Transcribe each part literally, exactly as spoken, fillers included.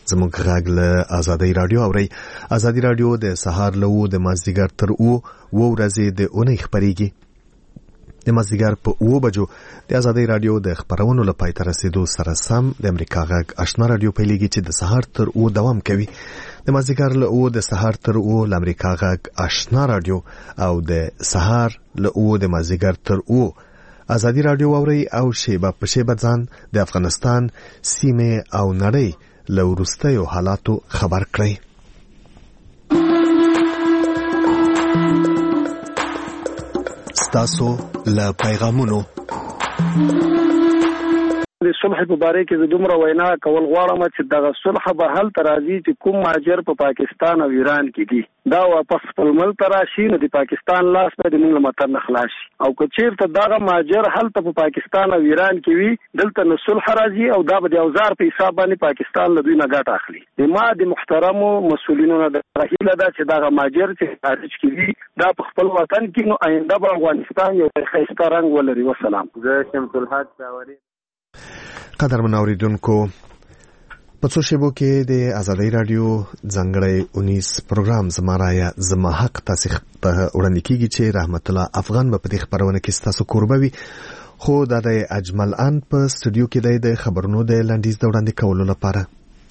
زموږ غږ له ازادي رادیو اوري. ازادي رادیو د سهار له و د مازدیګر تر و و ورځې د اونۍ خبريږي. د مازدیګر په و بجو د ازادي رادیو د خبرونو لپاره تر رسیدو سره سم د امریکا غږ آشنا رادیو پیلېږي چې د سهار تر و دوام کوي. د مازدیګر له و د سهار تر و د امریکا غږ آشنا رادیو او د سهار له و د مازدیګر تر و ازادي رادیو اوري او شیبه په شیبه ځان د افغانستان سیمه او نړۍ له وروستیو حالاتو خبر کړئ. ستاسو له پیغامونو د صلح په باره کې د دومره وینا کول غواړم چې دغه صلح به حل ترازی چې کوم ماجر په پا پاکستان او ایران کې دي دا واپس خپل ملک راشي نو د پاکستان لاس په د موږ متن خلاص او که چیرته دغه ماجر حل په پاکستان او ایران کې وي دلته نو صلح راځي او دا به د اوزار په حساب باندې پاکستان له دوی نه ګټه اخلي. د ما د محترمو مسؤلینو نه د رحیله دا چې دغه ماجر چې خارج کې وي دا په خپل وطن کې نو آینده به افغانستان یو ښایسته رنګ ولري. والسلام. زه شمس الحق شاوري. قدر منوریدونکو په څو شیبو کې د ازادي رادیو ځانګړی اونیس پروګرام زما رایا زما حق تاسو ته وړاندې کیږي چې رحمت الله افغان په دې خبرونه کې تاسو قربوي خو د اجمل ان په استودیو کې د خبرونو د لاندیز د وړاندې کولو لپاره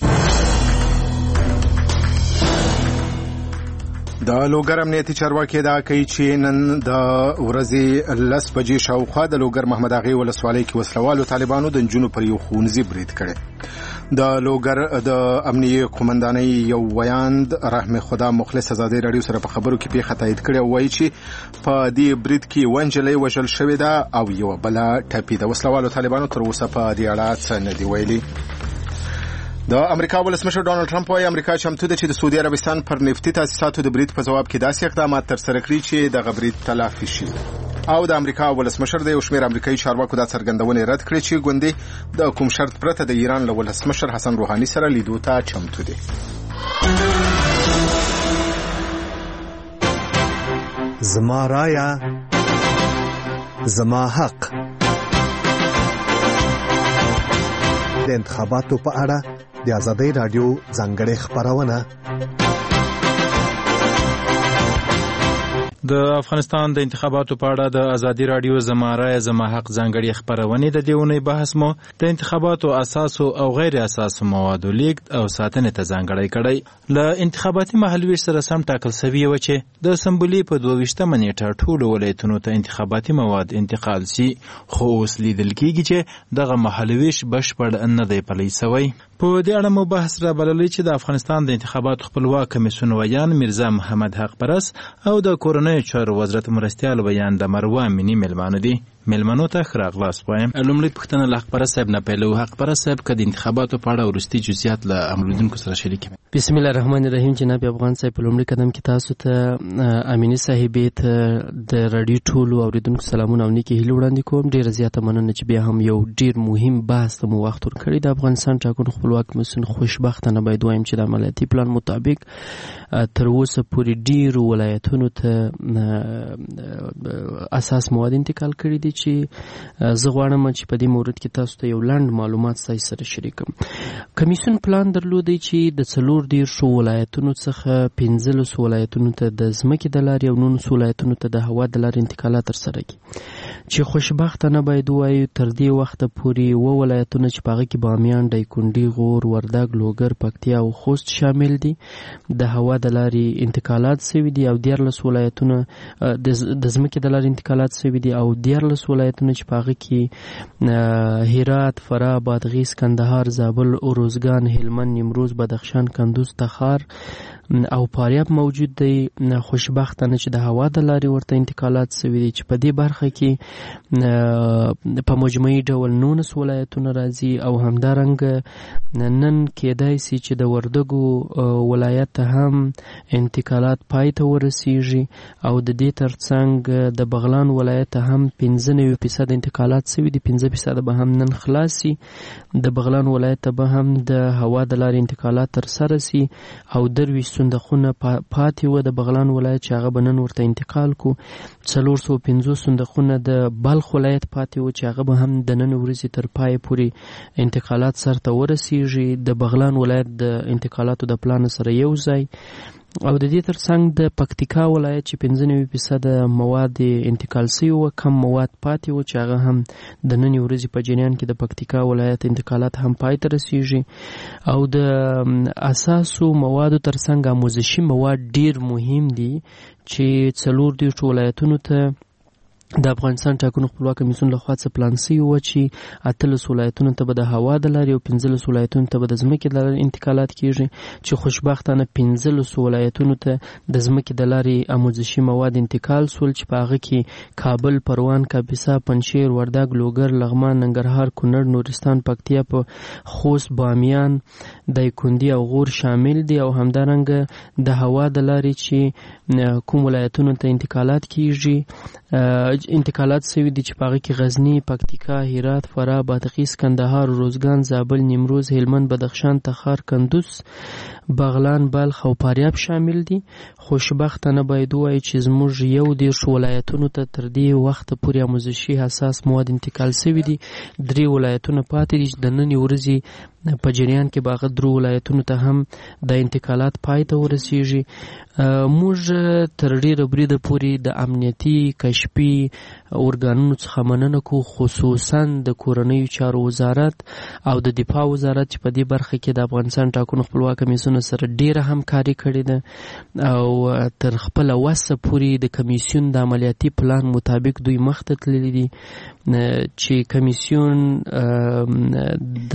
د لوګر امنیتي چارواکي دا کوي چې نن د ورځې لس بجې شاوخوا د لوګر محمد اغا ولسوالۍ کې وسلوالو طالبانو د جنونو پر یو خونځي برید کړي. د لوګر د امنیتي قومندانۍ یو ویاند رحم خدا مخلص ازادي رادیو سره په خبرو کې پیښه تایید کړي او وایي چې په دې برید کې ونجلې وژل شوې ده او یو بل ټپي د وسلوالو طالبانو تر اوسه په دې اړه څه نه دی ویلي. د امریکا ولسمشر ډونالد ټرمپ وايي امریکا چمتو ده چې د سعودي عربستان پر نفتي تاسیساتو د برید په جواب کې داسې اقدامات ترسره کړي چې د برید تلافي شي. او د امریکا ولسمشر د یو شمېر امریکایي چارواکو د څرګندونې رد کړې چې ګوندې د کوم شرط پرته د ایران له ولسمشر حسن روحاني سره لیدو ته چمتو دي. زما رایا زما حق د انتخاباتو په اړه د ازادي رادیو ځانګړې خبرونه. د افغانستان د انتخاباتو په اړه د ازادي رادیو زما رای زما حق ځانګړې خبرونه د دیونی بحث مو د انتخاباتو اساس او غیر اساس موادو لیک او ساتنې ته ځانګړې کړي. ل انتخاباتي محلوي سره سم ټاکل شوی و چې د اسمبلی په دوه ویشتمه نیټه ټول ولایتونو ته انتخاباتي مواد انتقال سي خو اوس لیدل کیږي چې دغه محلویش بشپړ نه دی پلی شوی. په دې اړه مو بحث را بللې چې د افغانستان د انتخاباتو خپلواک کمیسیون ویان مرزا محمد حق پرس او د کورنۍ چارو وزارت مرستیال ویان د مروه منی ملمانو دي. ملمنو ته خراغلاس وایم. لومړی پوښتنه له حق پرس صاحب نه پیلو. حق پرس صاحب کله انتخاباتو په اړه ورستي جزئیات له عملودونکو سره شریک کړي. بسم الله الرحمن الرحیم. جناب افغان صاحب په لومړي قدم کې تاسو ته امینی صاحبې ته د رادیو ټولو اوریدونکو سلامونه او نیکی هیله وړاندې کوم. ډیره زیاته مننه چې بیا هم یو ډیر مهم بحث ته مو وخت ورکړی. د افغانستان ټاکنو خپلواک کمیسیون خوشبختانه باید وایم چې د عملیاتي پلان مطابق تر اوسه پورې ډیرو ولایتونو ته اساس مواد انتقال کړي دي چې زه غواړم چې په دې مورد کې تاسو ته یو لنډ معلومات سای سره شریکم. کمیسیون پلان درلودی چې د څلور دیرشو ولایتونو څخه پنځلس ولایتونو ته د ځمکې د لارې او نولس ولایتونو ته د هوا د لارې انتقالات ترسره کړي چې خوشبختانه باید ووایو تر دې وخته پورې اووه ولایتونه چې په هغه کې بامیان، دایکنډي، غور، وردګ، لوګر، پکتیا او خوست شامل دي د هوا د لارې انتقالات شوي دي او دیارلس ولایتونه د ځمکې د لارې انتقالات شوي دي او دیارلس ولایتونه چې په هغه کې هرات، فراه، بادغیس، کندهار، زابل، اروزګان، هلمند، نیمروز، بدخشان، کندوز، تخار او فاریاب موجود دی. خوشبختانه چې د هوا د لارې ورته انتقالات شوي دي چې په دې برخه کې په مجموعي ډول نولس ولایتونه راځي او همدارنګه نن کېدای سي چې د وردګو ولایت ته هم انتقالات پای ته ورسیږي او د دې ترڅنګ د بغلان ولایت ته هم پنځه نوي فیصد انتقالات شوي دي. پنځه فیصد به هم نن خلاص سي. د بغلان ولایت ته به هم د هوا د لارې انتقالات ترسره سي او درویشت صندوقونه پاتې و د بغلان ولایت چې هغه به نن ورته انتقال کو. څلور سوه پنځوس صندوقونه د بلخ ولایت پاتې و چې هغه به هم د نن ورځې تر پای پورې انتقالات سرته ورسیږي. د بغلان ولایت د انتقالاتو د پلان سره یو ځای او د دې ترڅنګ د پکتیکا ولایت چې پنځه نوي فیصده مواد انتقال سوي و، کم مواد پاتې و چې هغه هم د نن ورځې په جریان کې د پکتیکا ولایت انتقالات هم پای ته رسیږي. او د اساسو موادو ترڅنګ آموزشي مواد ډیر مهم دي چې څلور دیرشو ولایتونو ته د افغانستان ټاکنو خپلواک کمیسیون لخوا څه پلان سوي و چې اتلس ولایتونو ته به د هوا د لارې او پنځلس ولایتونو ته به د ځمکې د لارې انتقالات کیږي، چې خوشبختانه پنځلسو ولایتونو ته د ځمکې د لارې آموزشي مواد انتقال سول چې په هغه کې کابل، پروان، کاپیسا، پنجشیر، وردګ، لوګر، لغمان، ننګرهار، کونړ، نورستان، پکتیا، په خوست، بامیان، دایکنډي او غور شامل دي. او همدارنګه د هوا د لارې چې کوم ولایتونو ته انتقالات کیږي انتقالات سوي دي چې په هغه کې غزني، پکتیکا، هرات، فراه، بادغیس، کندهار، روزګان، زابل، نیمروز، هلمند، بدخشان، تخار، کندوز، بغلان، بلخ او فاریاب شامل دي. خوشبختانه باید ووایو چې زموږ یو دیرش ولایتونو ته تر دې وخته پورې آموزشي حساس مواد انتقال سوي دي. درې ولایتونه پاتې دي چې د نن ورځې په جریان کې به هغه درو ولایتونو ته هم د انتقالات پای ته ورسیږي. موږ تر ډېره بریده پورې د امنیتي کشفي ارګانونو څخه مننه کوو، خصوصا د کورنیو چارو وزارت او د دفاع وزارت چې په دې برخه کې د افغانستان ټاکنو خپلواک کمیسیون سره ډیره همکاري کړې ده او تر خپله وسه پورې د کمیسیون د عملیاتي پلان مطابق دوی مخته تللي دي چې کمیسیون د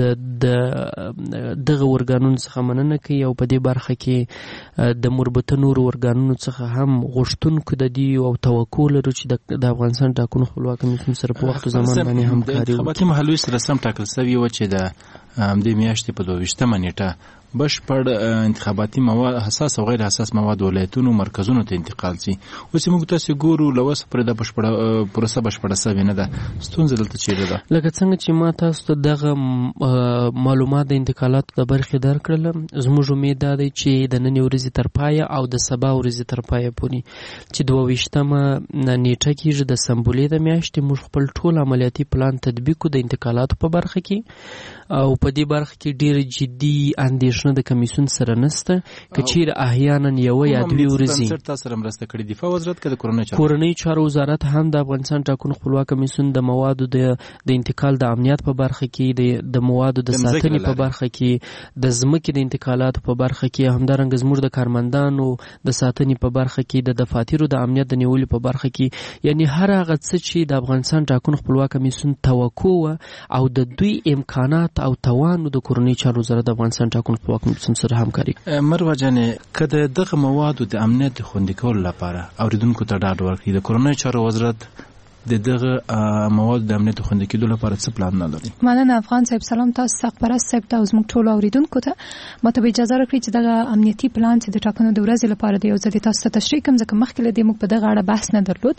دغه ارګانونو څخه مننه کوي او په دې برخه کې د مربوطه نورو ارګانونو څخه هم غوښتونکو د دې او توقع لرو چې د افغانستان ټاکنو خپلواک کمیسیون سره په وخت زمان باندې همکاري وکړي. انتخاباتي محلول سره سم ټاکل سوي و چې د همدې میاشتې په دوه ویشتمه نیټه بشپړ انتخاباتي مواد حساس او غیر حساس مواد ولایتونو مرکزونو ته انتقال شي. اوس موږ تاسو ګورو لوس پر د بشپړه پروسه بشپړه سوي نه ده. ستونزه دلته چیرې ده؟ لکه څنګه چې ما تاسو ته دغه معلومات د انتقالاتو د برخې درکړل، زموږ امید دا دی چې د نن ورځې تر پایه او د سبا ورځې تر پایه پورې چې دوه ویشتمه نیټه کېږي د سنبلې د میاشتې موږ خپل ټول عملیاتي پلان تطبیق کړو د انتقالاتو په برخه کې او په دې برخه کې ډېر جدي اندېښنه د کمیسیون سره نشته. که چیرې احیانا یوه یا دوې ورځې تاسو سره مرسته کړې دفاع وزارت کې د کورنۍ چارو کورنۍ چارو وزارت هم د افغانستان ټاکنو خپلواک کمیسیون د موادو د د انتقال د امنیت په برخه کې د د موادو د ساتنې په برخه کې د ځمکې د انتقالاتو په برخه کې همدارنګه زموږ د کارمندانو د ساتنې په برخه کې د دفاترو د امنیت د نیولو په برخه کې، یعنی هر هغه څه چې د افغانستان ټاکنو خپلواک کمیسیون توقع او د دوی امکانات او توان د کورنۍ چارو وزارت د افغانستان ټاکنو خپلواک کمیسیون سره همکاري. مروه جانې، که د دغه موادو د امنیت خوندي کولو لپاره اوریدونکو ته ډاډ ورکړي، د کورنۍ چارو وزارت د دغه مواد د امنیت خوندي کېدو لپاره څه پلان نه لري؟ مننه افغان صاحب. سلام تاسو ته، پرست صاحب ته او زموږ ټولو اوریدونکو ته. ماته به اجازه راکړئ چې دغه امنیتي پلان چې د ټاکنو د ورځې لپاره دی یو ځل تاسو ته تشریح کړم، ځکه مخکې له دې موږ په دغه اړه بحث نه درلود.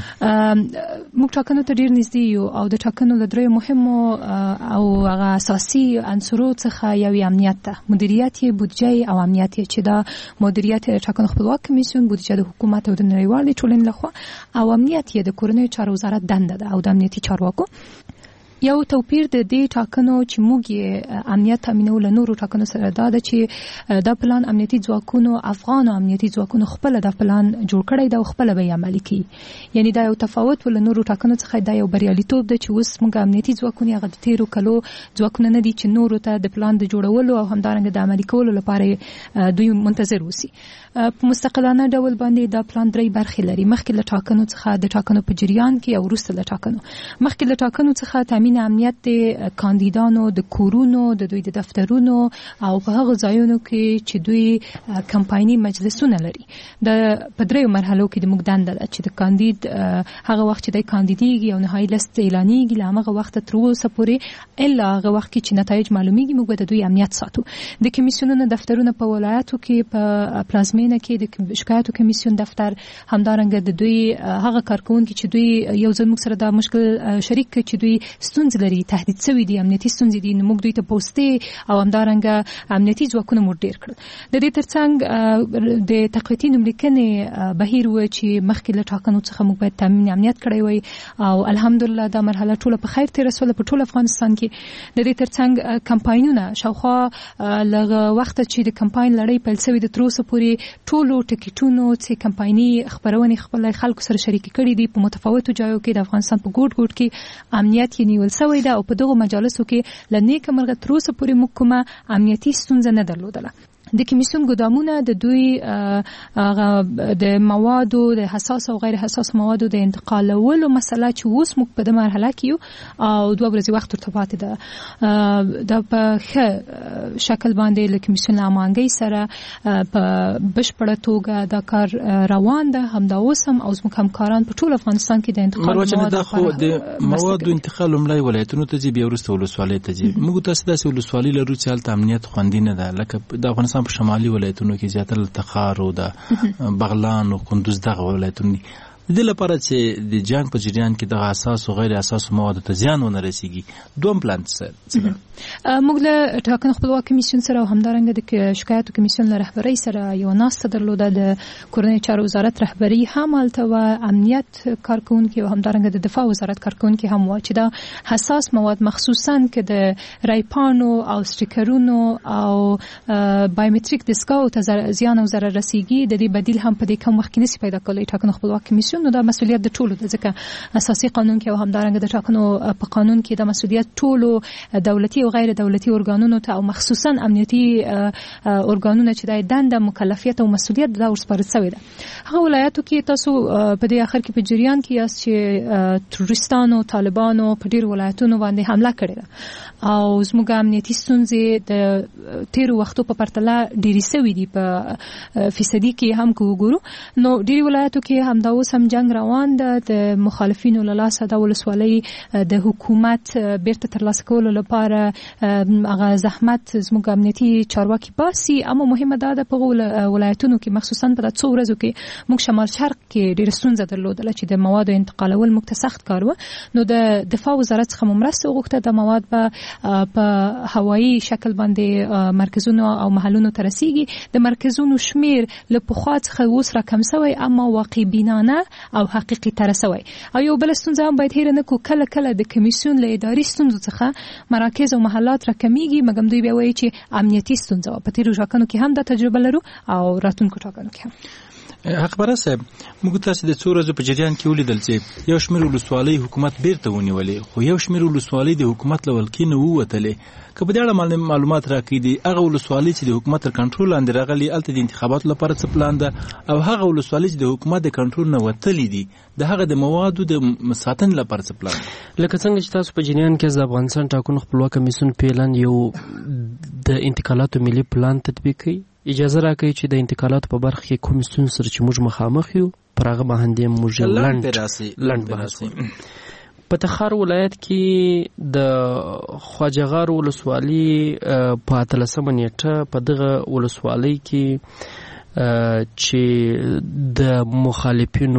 موږ ټاکنو ته ډېر نږدې یو او د ټاکنو له دریو مهمو او هغه اساسي عنصرو څخه یو امنیت ده، مدیریت یې، بودجه او امنیت یې، چې دا مدیریت د ټاکنو خپلواک کمیسیون، بودجه د حکومت او د نړیوالې ټولنې لخوا، او امنیت یې د کورنیو چارو وزارت دنده ده او د امنیتي چارواکو. یو توپیر د دې ټاکنو چې موږ یې امنیت تامینول نورو ټاکنو سره دا ده چې دا پلان امنیتي ځواکونو افغان امنیتي ځواکونو خپل دا پلان جوړ کړی دا خپل به عملي کوي. یعنی دا یو تفاوت ول نورو ټاکنو څخه، دا یو بریالیتوب ده چې اوس موږ امنیتي ځواکونه هغه د تیرو کلو ځواکونه نه دي چې نورو ته د پلان د جوړولو او همدارنګه د عملي کولو لپاره دوی منتظر اوسي. په مستقلانه ډول باندې دا پلان درې برخې لري. مخکې له ټاکنو څخه د ټاکنو په جریان کې او وروسته له ټاکنو. مخکې له ټاکنو څخه تامین امنیت د کاندیدانو د کورونو، د دوی د دفترونو او په هغه ځایونو کې چې دوی کمپایني مجلسونه لري. د په دریو مرحلو کې د موږ دنده ده چې د کاندید هغه وخت چې د کاندیدېږي او نهایي لیست اعلانېږي له هغه وخته تر اوسه پورې الا هغه وخت کې چې نتایج معلومیږي موږ د دوی امنیت ساتو. د کمیسیونونو دفترونه په ولایاتو کې په پلازمینه کې د شکایتو کمیسیون دفتر، همدارنګه د دوی هغه کارکونکي چې دوی یو ځل موږ سره دا مشکل شریک کړي چې دوی ستونزې لري، تهدید شوي دي، امنیتي ستونزې دي، نو موږ دوی ته پوستې او همدارنګه امنیتي ځواکونه مو ډېر کړل. د دې ترڅنګ د تقویتي نوملیکنې بهیر و چې مخکې له ټاکنو څخه موږ باید تامین امنیت کړی وای او الحمدلله دا مرحله ټوله په خیر تېره شوله په ټول افغانستان کې. د دې ترڅنګ کمپاینونه شاوخوا لږ وخت چې د کمپاین لړۍ پیل شوې د تر اوسه پورې ټولو ټکټونو چې کمپایني خبرونې خپل خلکو سره شریک کړي دي په متفاوتو ځایو کې د افغانستان په ګوټ ګوټ کې امنیت یې نیول شوی ده او په دغو مجالسو کې له نیکه مرغه تر اوسه پورې موږ کومه امنیتي ستونزه نه درلودله. د کمیسیون ګدامونه د دوی د موادو د حساس او غیر حساس موادو د انتقالولو مسله چې اوس موږ په د مرحله کې یو او دوه ورځې وخت ورته پاتې ده، دا په ښه شکل باندې له کمیسیون امانګۍ سره په بشپړه توګه دا کار روان ده. همدا اوس هم او زموږ همکاران په ټول افغانستان کې د انتقال موادو د موادو انتقال لومړی ولایتونو ته ځي، بیا وروسته ولسوالۍ ته ځي. موږ تاسو داسې ولسوالۍ لرو چې هلته امنیت خوندي نه ده، لکه د افغانستان په شمالي ولایتونو کې زیاتره تخار او د بغلان او کندوز دغه ولایتونه دي. د دې لپاره چې د جنگ په جریان کې دغه اساس او غیر اساس موادو ته زیان ونه رسیږي، دوم پلان څه موږ له ټاکنو خپلواک کمیسیون سره او همدارنګه د شکایاتو کمیسیون له رهبرۍ سره یو ناسته درلوده. د کورنۍ چارو وزارت رهبري هم هلته وه، امنیت کارکوونکي او همدارنګه د دفاع وزارت کارکوونکي هم وه چې دا حساس مواد مخصوصا که د رایپانو او سټیکرونو او بایومټریک دستګاو ته زیان او ضرر رسیږي، د دې بدیل هم په دې کم وخت کې نشي پیدا کولی ټاکنو خپلواک کمیسیون. نو دا مسؤلیت د ټولو ده، ځکه اساسي قانون کې او همدارنګه د ټاکنو په قانون کې دا مسؤلیت ټولو دولتي او غیر دولتي ارګانونو ته او مخصوصا امنیتي ارګانونو چې د دنده مکلفیت او مسؤلیت دا ورسپارل شوی ده. هغه ولایتو کې تاسو په دې اخر کې په جریان کې یاست چې تروریستانو طالبانو په ډیر ولایتونو باندې حمله کړې ده او زموږ امنیتي ستونزې د تیرو وختو په پرتله ډېرې شوي دي په فیصدي کې هم که وګورو. نو ډېرې ولایتو کې همدا اوس هم جنگ روان ده. د مخالفینو له لاسه د ولسوالۍ د حکومت بیرته ترلاسه کولو لپاره هغه زحمت زموږ امنیتي چارواکي باسي، اما مهمه دا ده په ولایتونو کې مخصوصا په څو ورځو کې موږ شمال شرق کې ډېره ستونزه درلودله چې د موادو انتقالول موږ ته سخت کار و. نو د دفاع وزارت څخه مو مرسته وغوښته د مواد به په هوایي شکل باندې مرکزونو او محلونو ته رسیږي. د مرکزونو شمیر له پخوا څخه اوس راکم شوی، اما واقع بینانه او حقیقي تر شوی. او یو بل ستونزه هم باید هېره نه کړو، کله کله د کمیسیون له اداري ستونزو څخه مراکز او محلات راکمیږي، مګم دوی بیا وایي چې امنیتي ستونزه وه. په تېرو ټاکنو کې هم دا تجربه لرو او راتلونکو ټاکنو کې هم. حقبره صاحب، موږ تاسو د څو ورځو په جریان کې ولیدل چې یو شمېر ولسوالۍ حکومت بیرته ونیولې، خو یو شمېر ولسوالۍ د حکومت له ولکې نه ووتلې. که په دې اړه معلومات راکړي دي، هغه ولسوالۍ چې د حکومت تر کنټرول لاندې راغلي هلته د انتخاباتو لپاره څه پلان ده، او هغه ولسوالۍ چې د حکومت د کنټرول نه وتلي دي د هغه د موادو د ساتنې لپاره څه پلان ده؟ لکه څنګه چې تاسو په جریان کې د افغانستان ټاکنو خپلواک کمیسیون پیلن یو د انتقالاتو ملي پلان تطبیق کوي. اجازه راکوي چې د انتقالاتو په برخه کې کوم ستونزې سره چې موږ مخامخ یو پر هغه باندې موږ لنډ لنډ بحث وکړو. په تخار ولایت کې د خواجهغار ولسوالۍ په اتلسمه نیټه په دغه ولسوالۍ کې چې د مخالفینو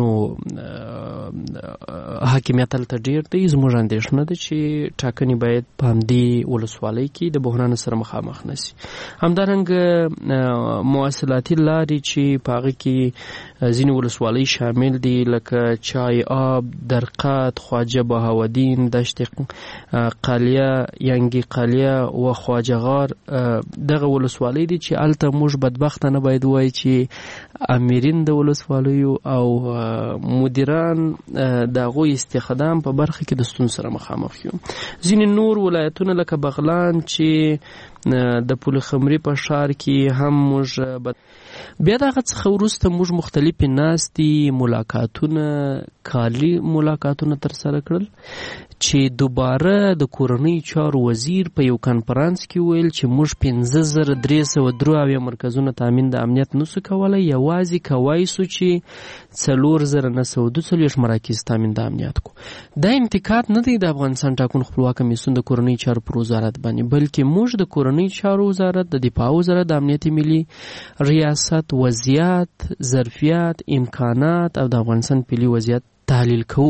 حاکمیت هلته ډېر دی. زموږ اندېښنه ده چې ټاکنې باید په همدې ولسوالۍ کې د بحران سره مخامخ نشي. همدارنګه مواصلاتي لارې چې په هغه کې ځینې ولسوالۍ شامل دي لکه چای آب، درقات، خواجه بهاودین، دشت قالیه، ینګي قالیه و خواجهغار دغه ولسوالۍ دي چې هلته موږ بدبخته نه باید وایو چې امیرین د ولسوالیو او مدیران د هغوی استخدام په برخه کې د ستونزو سره مخامخ یو. ځینې نور ولایتونه لکه بغلان چې د پل خمري په ښار کې هم موږ بیا د هغه څخه وروسته موږ مختلفې ناستې ملاقاتونه کالي ملاقاتونه ترسره کړل چې دوباره د کورنۍ چارو وزیر په یو کنفرانس کې ویل چې موږ پنځه زره درې سوه درې اویا مرکزونه تامین د امنیت نسو کولی، یوازې کوای سو چې څلور زره نه سوه دوه څلوېښت مراکز تامین د امنیت کو. دا انتقاد نه دی د افغانستان ټاکنو خپلواک کمیسیون د کورنۍ چارو پر وزارت باندې، بلکې موږ د کورنۍ چارو وزارت، د دفاع وزارت، د امنیت ملي ریاست وضعیت، ظرفیت، امکانات او د افغانستان پلی وضعیت تحلیل کوو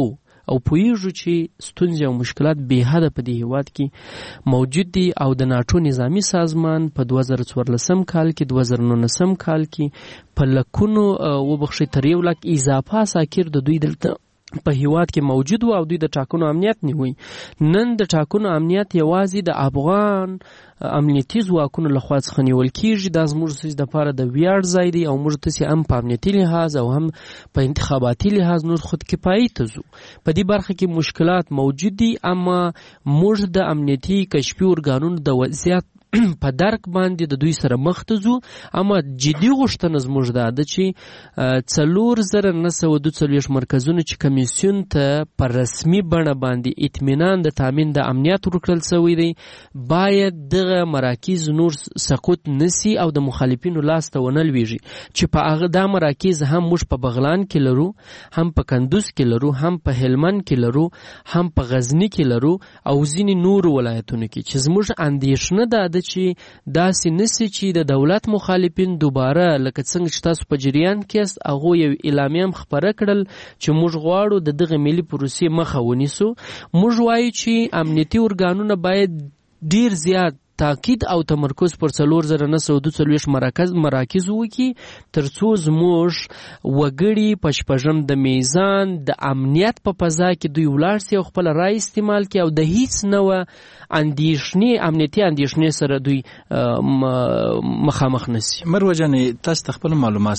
او پوهیږو چې ستونزې او مشکلات بې حده په دې هیواد کې موجود دي او د ناټو نظامی سازمان په دوه زره څوارلسم کال کې دوه زره نولسم کال کې په لکونو وبخښئ تر یو لک اضافه عساکر د دوی دلته په هیواد کې موجود و او دوی د ټاکنو امنیت نیوي. نن د ټاکنو امنیت یوازې د افغان امنیتي ځواکونو لخوا څخه نیول کیږي. دا زموږ دپاره د ویاړ ځای دی او موږ تاسې هم په امنیتي لحاظ او هم په انتخاباتي لحاظ نور خودکفایي ته ځو. په دې برخه کې مشکلات موجود دي، اما موږ د امنیتي کشفي ارګانونو د وضعیت په درک باندې د دوی سره مخ ته ځو. اما جدي غوښتنه زموږ دا ده چې څلور زره نه سوه دوه څلوېښت مرکزونه چې کمیسیون ته په رسمي بڼه باندې اطمینان د تامین د امنیت ورکړل شوی دی، باید دغه مراکز نور سقوط نسی او د مخالفینو لاس ته ونه لویږي. چې په هغه دا مراکز هم موږ په بغلان کې لرو، هم په کندوز کې لرو، هم په هلمند کې لرو، هم په غزني کې لرو او ځینې نورو ولایتونو کې، چې زموږ اندېښنه دا ده چې داسې نسی چې د دولت مخالفین دوباره لکه څنګه چې تاسو په جریان کې است هغه یو اعلامیه هم خپره کړل چې موږ غواړو د دغه ملي پروسې مخه ونیسو. موږ وایو چې امنیتي ارګانونه باید ډیر زیات تاکید او تمرکز پر څلور زره نه سوه دوه څلوېښت مراکز مراکز وکړي تر څو زموږ وګړي په شپږم د میزان د امنیت په فضا کې دوی ولاړ سي او خپل رای استعمال کړي او د هیڅ نوع اندېښنې امنیتي اندېښنې سره دوی مخامخ نشي. مروه جانې تاسو ته خپل معلومات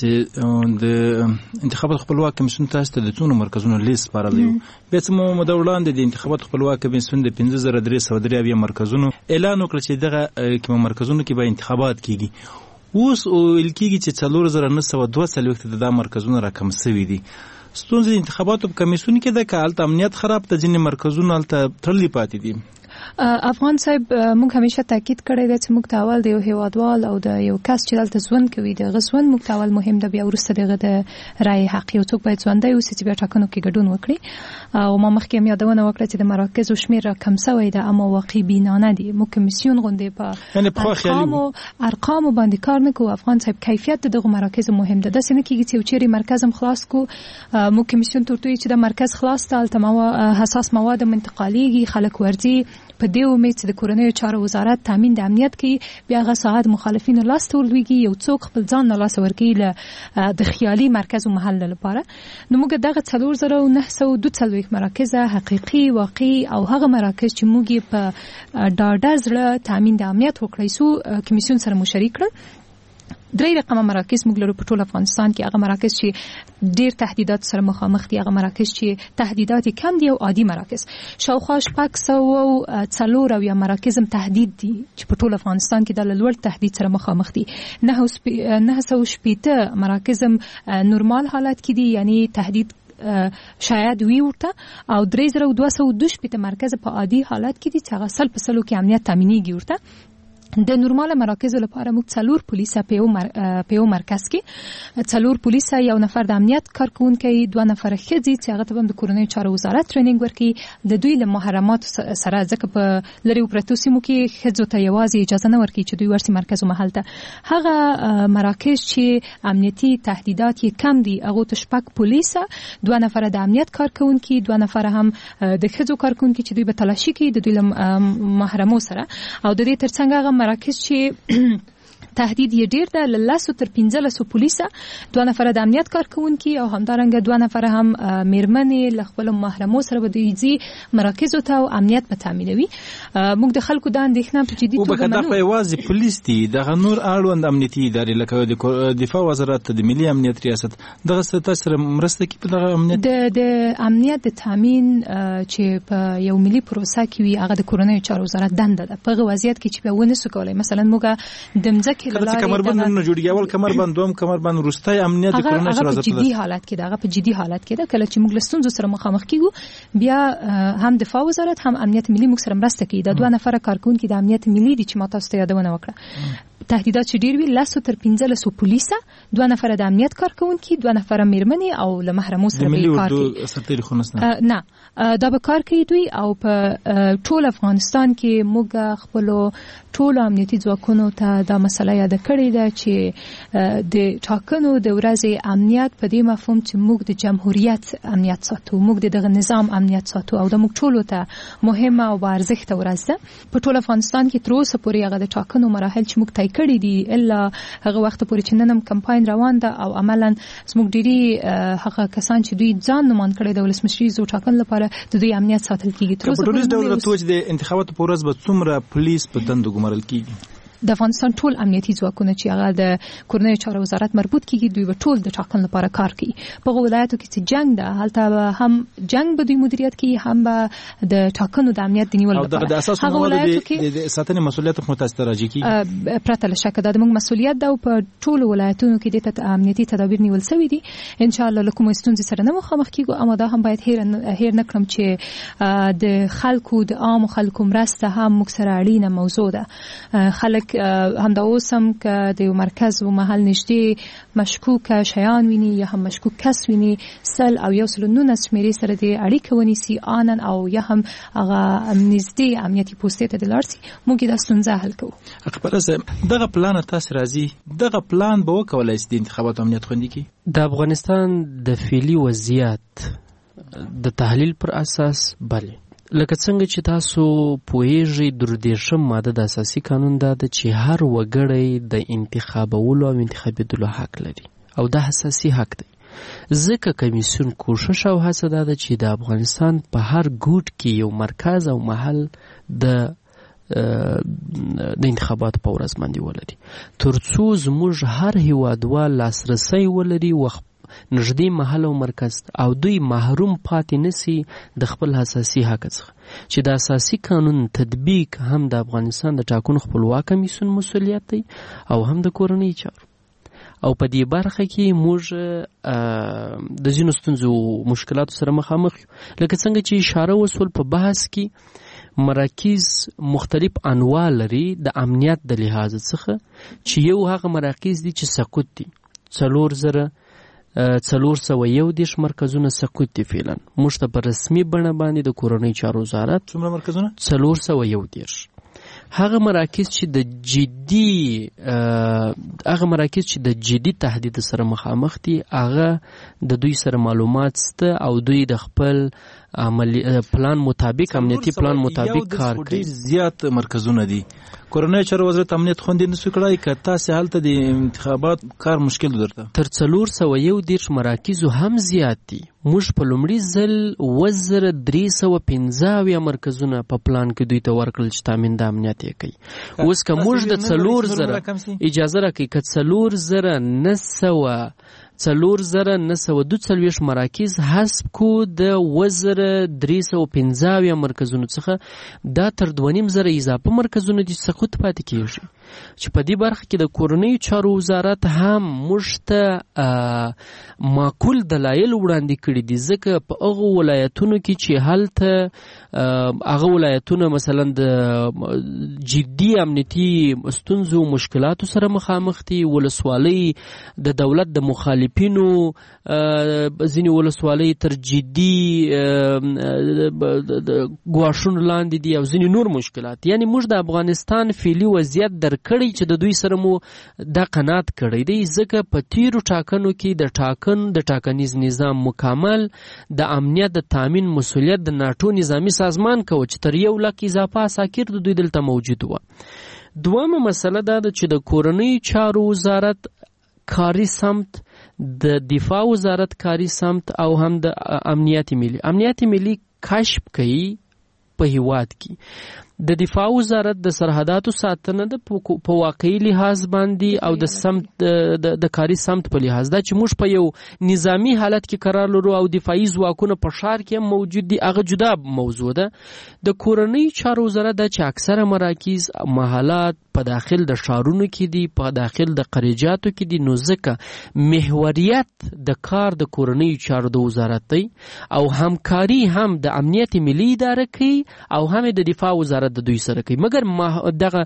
چې د انتخابات خپلواک کمیسیون تاسو ته د څونو مرکزونو لیست سپارلی و، بیا څه مو موده وړاندې د انتخابات خپلواک کمیسیون د پنځه زره درې سوه درې اویا مرکزونو اعلان وکړه چې دغه کوم مرکزونو کې به انتخابات کیږي. اوس ویل کیږي چې څلور زره نه سوه دوه څلوېښت د دا مرکزونه راکم سوي دي. ستونزې د انتخاباتو په کمیسیون کې ده که هلته امنیت خراب ته ځینې مرکزونه هلته تړلي پاتې دي؟ افغان صاحب موږ همیشه تاکید کړی دی چې موږ ته اول د یو هیوادوال او د یو کس چې دلته ژوند کوي دغه ژوند موږ ته اول مهم ده، بیا وروسته دغه د رایې حق. یو څوک باید ژوندی اوسي چې بیا ټاکنو کې ګډون وکړي. او ما مخکې هم یادونه وکړه چې د مراکزو شمېر راکم سوی ده، اما واقعي بینانه دي. موږ کمیسیون غوندې په ارقامو ارقامو باندې کار نه کوو. افغان صاحب کیفیت د دغو مراکزو مهم ده. داسې نه کېږي چې یو چیرې مرکز هم خلاص کو موږ کمیسیون ته ورته چې دا مرکز خلاص ده، هلته حساس مواد هم انتقالېږي، خلک ورځي په دې امید چې د کورنیو چارو وزارت تامین د امنیت کوي، بیا هغه ساعت مخالفینو لاس ته ولویږي، یو څوک خپل ځان نه لاس ورکوي له د خیالي مرکز او محل لپاره. نو موږ دغه څلور زره نه سوه دوه څلوېښت مراکز حقیقي واقعي او هغه مراکز چې موږ یې په ډاډه زړه تامین د امنیت وکړی سو کمیسیون سره مو شریک کړل. درې رقمه مراکز موږ لرو په ټول افغانستان کې. هغه مراکز چې ډیر تهدیدات سره مخامخ دي، هغه مراکز چې تهدیدات کم دي او عادي مراکز. شاوخوا شپږ سوه او څلور اویا مراکز هم تهدید دي چې په ټول افغانستان کې د لوړ تهدید سره مخامخ دي. نه سوه شپېته مراکز هم نورمال حالت کې دي، یعنی تهدید شاید وی ورته، او درې زره دوه سوه دوه شپېته مرکز په عادي حالت کې دي چې هغه سل په سلو کې امنیت تامینېږي ورته. د نورمال مراکز لپاره موږ څلور پولیسه په یو مر... په یو مرکز کې، څلور پولیسه، یو نفر د امنیت کارکونکي، دوه نفر ښځې چې هغه ته هم د کورنیو چارو وزارت ټریننګ ورکوي. د دوی له محرماتو سره ځکه په لرې پرتو سیمو کې ښځو ته یوازې اجازه نه ورکوي چې دوی ورسي مرکز او محل ته. هغه مراکز چې امنیتي تهدیدات یې کم دي هغو ته شپږ پولیسه، دوه نفره د امنیت کارکونکي، دوه نفره هم د ښځو کارکونکي چې دوی به تلاشي کوي د دوی له محرمو سره. او د دې ترڅنګ هغه مراکز چې تهدید یې ډیر ده له لسو تر پنځلسو پولیسه، دوه نفره د امنیت کارکونکي او همدارنګه دوه نفره هم میرمنې له خپلو محرمو سره به دوی ځي مراکزو ته او امنیت به تامینوي. موږ د خلکو دا اندېښنه په جدي توګه منو. دا یوازې پولیس دي، دغه نور اړوند امنیتي ادارې لکه د دفاع وزارت، د ملي امنیت ریاست، دغه ستاسو سره مرسته کوي په دغه امنیت د د امنیت د تامین چې په یو ملي پروسه کې وي هغه د کورنیو چارو وزارت دنده ده. په هغه وضعیت کې چې به ونه سو کولای مثلا موږ د مځکې کله کمربند نه جوړیږي، اول کمربند دوم کمربند وروستی امنیت د کورونو سره په جدي حالت کې ده. هغه په جدي حالت کې ده. کله چې موږ له ستونزو سره مخامخ کیږو بیا هم دفاع وزارت هم امنیت ملي موږ سره مرسته کوي. د دوه نفره کارکونکي د امنیت ملي دي چې ما تاسو ته یادونه وکړه. تهدیدات چې ډیر وی لاسو تر پنځلسو پولیسه، دوه نفر د امنیت کارکونکي، دوه نفر میرمنې او له محرمو سره به کار کوي. نه دا به کار کوي دوی او په ټول افغانستان کې موږ خپل ټول امنیتي ځواکونو ته دا مسله یاد کړې ده چې د ټاکنو د ورځې امنیت په دې مفهوم چې موږ د جمهوریت امنیت ساتو، موږ د دغه نظام امنیت ساتو او د موږ ټولو ته مهمه او ارزښت ورځ ده. په ټول افغانستان کې تر اوسه پورې هغه د ټاکنو مراحل چې موږ طی کړي دي الا هغه وخت پورې چې نن هم کمپاین روان ده او عملاً زموږ ډیری هغه کسان چې دوی ځان نومان کړي د ولسمشري زو ټاکن لپاره د دوی امنیت ساتل کیږي. تر اوسه په ډول ډول توج د انتخاباتو په ورځ به څومره پولیس په دندو ګمارل کیږي؟ د افغانستان ټول امنیتي ځواکونه چې هغه د کورنیو چارو وزارت مربوط کیږي دوی به ټول د ټاکن لپاره کار کوي. په ولایتو کې چې جنگ ده هلته هم جنگ به دوی مدیریت کوي، هم به د ټاکنو د امنیت د نیول لپاره د اساسي موادو د ساتنې مسولیت متأثر راځي کی پرته له شک د موږ مسولیت ده او په ټول ولایتونو کې د امنیتي تدابیر نیول شوی دي. ان شاء الله لکه مستونزې سره نه مخامخ کیږو، اما دا هم باید هیر هیر نکړم چې د خلکو د عام خلکو مرسته هم موږ سره اړینه موضوع ده. خلک هم دا اوسم که د یو مرکز و محل نږدې مشکوک شیان ویني یا هم مشکوک کس ویني سل او یو سل نونه شمیرې سره د اړیکه ونیسي آنن او یا هم هغه نږدې امنیتي پوستې ته د لاړ سي، موږ دا ستونزه حل کوو. خبره دغه پلان تاسو راځي دغه پلان به وکولای شي د انتخاباتو امنیت خوندي کړي؟ د افغانستان د فعلي وضعیت د تحلیل پر اساس بله لکه څنګه چې تاسو پوهیږئ دردېرشم ماده د اساسي قانون دا ده چې هر وګړی د انتخابولو او انتخابېدلو حق لري او دا اساسي حق دی. ځکه کمیسیون کوشش او هڅه دا ده چې د افغانستان په هر ګوټ کې یو مرکز او محل د د انتخاباتو په ورځ باندې ولري، ترڅو زموږ هر هیوادوال لاسرسی ولري وخت نږدې محل او مرکز او دوی محروم پاتې نسی د خپل اساسي حق څخه چې د اساسي قانون تطبیق هم د افغانستان د ټاکنو خپلواک کمیسیون مسولیت دی او هم د کورنۍ چارو. او په دې برخه کې موږ د ځینو ستونزو مشکلاتو سره مخامخ یو، لکه څنګه چې اشاره وسول په بحث کې مراکز مختلف انواع لري د امنیت د لحاظ څخه چې یو هغه مراکز دي چې سقوط دي، څلور زره څلور سوه یو دېرش مرکزونه سقوط دي. فعلا موږ ته په رسمي بڼه باندې د کورنۍ چارو وزارت څومره مرکزونه؟ څلور سوه یو دېرش. هغه مراکز چې د جدي هغه مراکز چې د جدي تهدید سره مخامخ دي هغه د دوی سره معلومات سته او دوی د خپل عملی پلان مطابق امنیتي پلان مطابق کار کوي. زیات مرکزونه دي. کورنۍ چارو وزارت امنیت خوندي نشو کړای که تاسو هلته د انتخابات کار مشکل درته تر څلور سوه یو دېرش مراکزو هم زیات دي. موږ په لومړي ځل اووه زره درې سوه پنځه اویا مرکزونه په پلان کې دوی ته ورکړل چې تامین د امنیت یې کوي. اوس که موږ د څلور زره اجازه راکړئ که څلور زره نه سوه څلور زره نه سوه دوه څلوېښت مراکز حسب کو د اووه زره درې سوه پنځه اویا مرکزونو څخه دا تر دوه نیم زره اضافه مرکزونه دي سقوط پاتې کېږي. چې په دې برخه کې د کورنیو چارو وزارت هم موږ ته معقول دلایل وړاندې کړي دي، ځکه په هغو ولایتونو کې چې هلته هغه ولایتونه مثلا د جدي امنیتي ستونزو و مشکلاتو سره مخامخ دي، ولسوالۍ د دولت د مخالفینو ځینې ولسوالۍ تر جدي ګواښونو لاندې دي او ځینې نور مشکلات. یعنی موږ د افغانستان فعلي وضعیت درکړی چې د دوی سره مو دا قناعت کړی دی، ځکه په تیرو ټاکنو کې د ټاکن د ټاکنیز نظام مکمل د امنیت د تامین مسولیت د ناټو نظامی سازمان کوي چې تر یو لک اضافه عساکر د دوی دلته موجود و. دوامه مسله دا ده چې د کورنۍ چارو وزارت کاری سمت، د دفاع وزارت کاری سمت او هم د امنیت ملي امنیت ملي کشف کوي په هیواد کې. د دفاع وزارت د سرحداتو ساتنه د په واقعي لحاظ باندې او د سمت د, د کاری سمت په لحاظ دا چې موږ په یو نظامی حالت کې قرار لرو او دفاعي ځواکونه په ښار کې هم موجود دي، هغه جدا موضوع ده. د کورنۍ چارو وزارت دا چې اکثره مراکز محلات په داخل د شارونو کې دي، په داخل د قریجاتو کې دي، نو ځکه محوریت د کار د کورنۍ چارو د وزارت دی او همکاري هم د امنیت ملي اداره کوي او هم د دفاع وزارت د دوی سره کوي. مګر دغه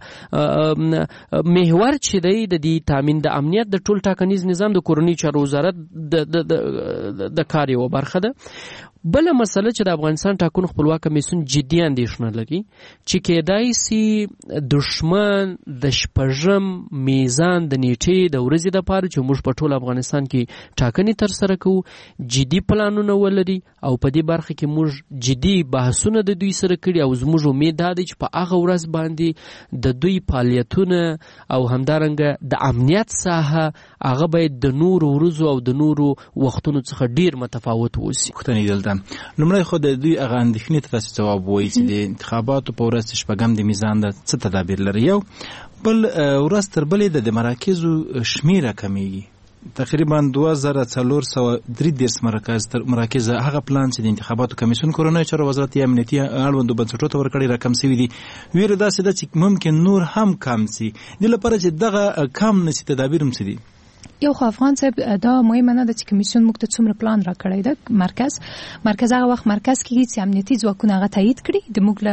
محور چې دی د دې تامین د امنیت د ټول ټاکنیز نظام د کورنۍ چارو وزارت د د کار یو برخه ده. بله مسله چې د افغانستان ټاکنو خپلواک کمیسیون جدي اندېښنه لري چې کېدای سي دشمن د شپږم میزان د نیټې د ورځې دپاره چې موږ په ټول افغانستان کې ټاکنې ترسره کوو جدي پلانونه ولري او په دې برخه کې موږ جدي بحثونه د دوی سره کړي او زموږ امید دا دی چې په هغه ورځ باندې د دوی فعالیتونه او همدارنګه د امنیت ساحه هغه باید د نورو ورځو او د نورو وختونو څخه ډیر متفاوت اوسي. لومړی خو د دوی هغه اندېښنې ته تاسو ځواب ووایئ چې د انتخاباتو په ورځ شپږم د میزان ده څه تدابیر لري. یو بل ورځ تر بلې د مراکزو شمیره کمیږي، تقریبا دوه زره څلور سوه درې دېرش مراکز تر مراکز هغه پلان چې د انتخاباتو کمیسیون کورنۍ چارو وزارت یا امنیتي اړوندو بنسټونو ته ورکړی راکم سوي دي. ویره داسې ده چې ممکن نور هم کم سي. دې لپاره چې دغه کم نسي تدابیر هم څه دي؟ یو خو افغان صاحب دا مهمه نه ده چې کمیسیون موږ ته څومره پلان راکړی ده. مرکز مرکز هغه وخت مرکز کېږي چې امنیتي ځواکونه هغه تایید کړي، د موږ له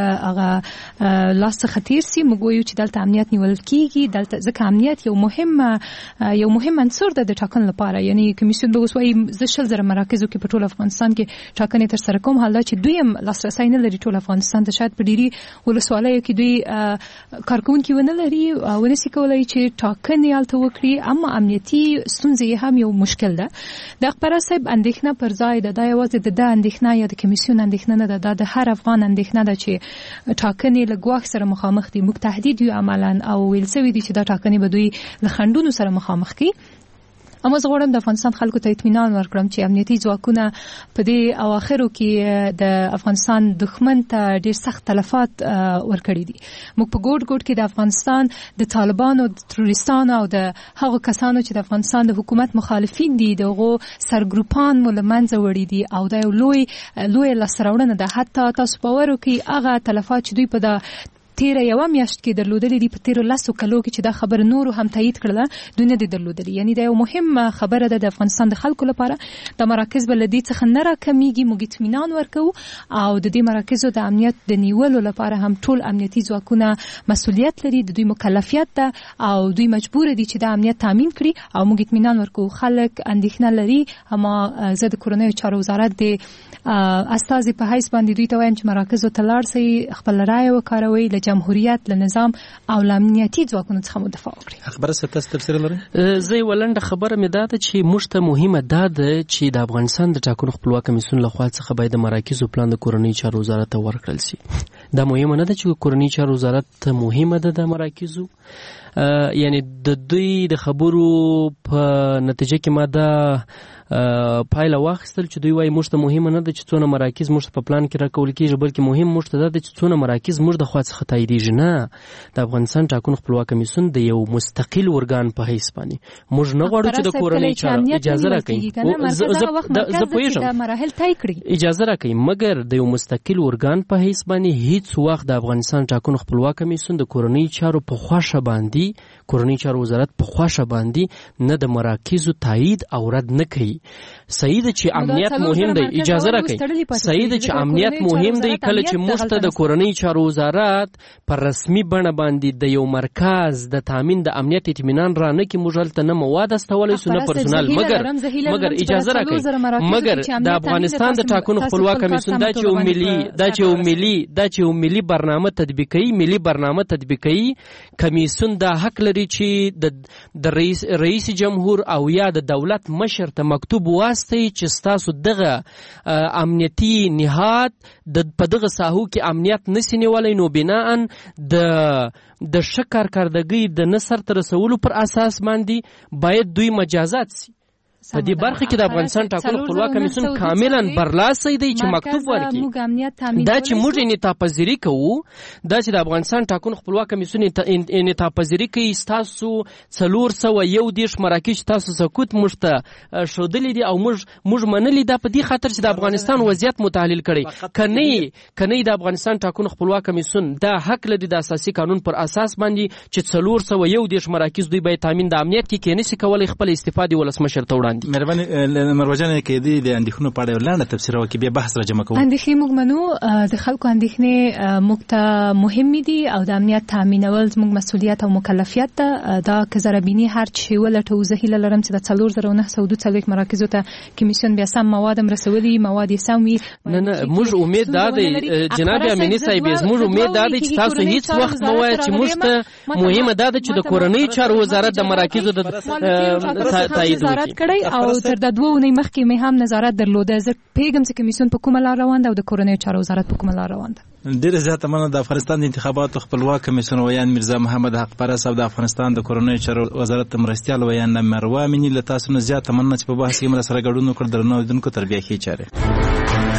هغه لاس څخه تېر سي. موږ وایو چې دلته امنیت نیول کېږي، دلته ځکه امنیت یو مهم یو مهم عنصر ده د ټاکنو لپاره. یعنی کمیسیون به اوس وایي زه شل زره مراکزو کې په ټول افغانستان کې ټاکنې ترسره کوم، حال دا چې دوی هم لاسرسی نه لري ټول افغانستان ته. شاید په ډېري ولسوالیو کې دوی کارکوونکي ونه لري، ونسي کولی چې ټاکنې هلته وکړي، اما امنیتي ستونزې هم یو مشکل ده. د اخبار صاحب اندېښنه پر ځای ده، دا یوازې د ده اندېښنه یا د کمیسیون اندېښنه نه ده، دا د هر افغان اندېښنه ده چې ټاکنې له ګواښ سره مخامخ دي. موږ تهدید یو عملاً او ویل سوي دي چې دا ټاکنې به دوی له خنډونو سره مخامخ کړي. اما زه غواړم د افغانستان خلکو ته اطمینان ورکړم چې امنیتي ځواکونه په دې اواخرو کې د افغانستان دښمن ته ډېر سخت تلفات ورکړي دي. موږ په ګوټ ګوټ کې د افغانستان د طالبانو، د تروریستانو او د هغو کسانو چې د افغانستان د حکومت مخالفین دي دغو سرګروپان مو له منځه وړي دي او دا یو لوی لوی لاسته راوړنه ده. حتی تاسو باور وکړئ هغه تلفات چې دوی په د تیره یوه میاشت کې درلودلې دي، په تیرو لسو کلو کې چې دا خبره نورو هم تایید کړله دوی نه دي درلودلې. یعنی دا یو مهم خبره ده د افغانستان د خلکو لپاره. د مراکز به له دې څخه نه راکمیږي، موږ اطمینان ورکوو او د دې مراکزو د امنیت د نیولو لپاره هم ټول امنیتي ځواکونه مسؤلیت لري، د دوی مکلفیت ده او دوی مجبور دي چې د امنیت تامین کړي او موږ اطمینان ورکوو. خلک اندېښنه لري، اما زه د کورنیو چارو وزارت د استازي په حیث باندې دوی ته وایم چې مراکزو ته لاړ شئ، خپل رایه وکاروئ، له جمهوریت، له نظام او له امنیتي ځواکونو څخه مو دفاع وکړئ. خبره څه تاسو تفسیر لرئ؟ زه یوه لنډه خبره مې دا ده چې موږ ته مهمه دا ده چې د افغانستان د ټاکنو خپلواک کمیسیون لخوا څخه باید د مراکزو پلان د کورنۍ چارو وزارت ته ورکړل سي. دا مهمه نه ده چې کورنۍ چارو وزارت ته مهمه ده د مراکزو، یعنی د دوی د خبرو په نتیجه کې ما دا پایله واخیستل چې دوی وایي موږ ته مهمه نه ده چې څونه مراکز موږ ته په پلان کې راکول کېږي، بلکې مهم موږ ته دا ده چې څونه مراکز موږ د خوا څخه تاییدېږي. نه، د افغانستان ټاکنو خپلواک کمیسیون د یو مستقل ارګان په حیث باندې موږ نه غواړو چې د کورنۍ چارو اجازه راکړي. زه پوهېږم اجازه راکړي، مګر د یو مستقل ارګان په حیث باندې هیڅ وخت د افغانستان ټاکنو خپلواک کمیسیون د کورنۍ چارو په خوښه باندې کورنۍ چارو وزارت په خوښه باندې نه د مراکزو تایید او رد نه کوي. صحیح ده چې امنیت مهم دی، اجازه راکړئ، صحیح ده چې امنیت مهم دی. کله چې موږ ته د کورنۍ چارو وزارت پر رسمي بڼه باندې د یو مرکز د تامین د امنیت اطمینان را نه کړي، موږ هلته نه مواد استولی سو نه پرسونال. مګر مګر اجازه راکړئ، مګر د افغانستان د ټاکنو خپلواک کمیسیون دا چې یو ملي دا چې یو ملي دا چې یو ملي برنامه تطبیقوي ملي برنامه تطبیقوي کمیسیون دا حق لري چې د رئیس رئیس جمهور او یا د دولت مشر ته مکتوب واستي چې تاسو دغه امنیتي نهاد د په دغه ساحو کې امنیت نشي نیولای، نو بناء د د ښه کارکردګۍ د نه سرته رسولو پر اساس باندې باید دوی مجازات سي. په دې برخه کې د افغانستان ټاکنو خپلواک کمیسیون کاملا برلاسی دی چې مکتوب ورکړي دا چې موږ انعطاف پذیری کوو دا چې د افغانستان ټاکنو خپلواک کمیسیون انعطاف پذیری کوي تاسو څلور سوه یو دېرش مراکز تاسو سکوت موږ ته ښودلی دي او موږ موږ منلي دا په دې خاطر چې د افغانستان وضعیت متحلیل کړي کني کني د افغانستان ټاکنو خپلواک کمیسیون دا حق لري د اساسي قانون پر اساس باندې چې څلور سوه یو دېرش مراکز دوی باید تامین د امنیت کې کې نشي کولای خپل استفادې ولسمشر ته وړاندې. مهرباني مروجان کې دي د اندېښنو په اړه لاندې تفسیر وکړي بیا بحث را جمع کوو. اندېښنې موږ منو د خلکو اندېښنې موږ ته مهم دي او د امنیت تامینول زموږ مسؤلیت او مکلفیت ده. دا که زربینی هر چی ولټو زه هیله لرم چې د څلور زره نهه سوه دوه څلوېښت مراکزو ته کمیسیون بیا سم مواد هم رسولي مواد یې سم وي. نه نه موږ امید دا دی جناب امینی صاحب موږ امید دا دی چې تاسو هیڅ وخت مو وایي چې موږ ته مهمه دا ده چې د کورنۍ چارو وزارت د مراکزو د تایید وکړي او تر د دوه اونۍ مخکې مې هم نظارت درلوده. زه پیګم چې کمیسیون په کومه لار روان ده او د کورنۍ چارو وزارت په کومه لار روان ده. ډیره زیاته مننه د افغانستان د انتخاباتو خپلواک کمیسیون ویان میرزا محمد حق پرست او د افغانستان د کورنۍ چارو وزارت مرستیال ویان مروه امینی له تاسو نه زیاته مننه چې په بحث کې مر سره ګډون وکړ. درنو لیدونکو تر بیا ښې چاره.